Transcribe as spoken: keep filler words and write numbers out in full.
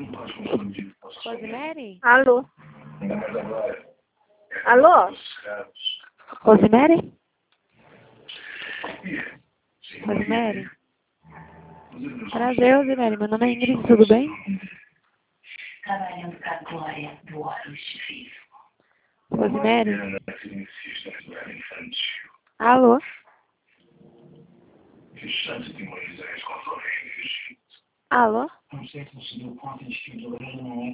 Rosemary? Alô? Alô? Rosemary? Rosemary? Prazer, Rosemary. Meu nome é Ingrid, tudo bem? Trabalhando para a glória do órgão civil. Rosemary? Alô? Alô?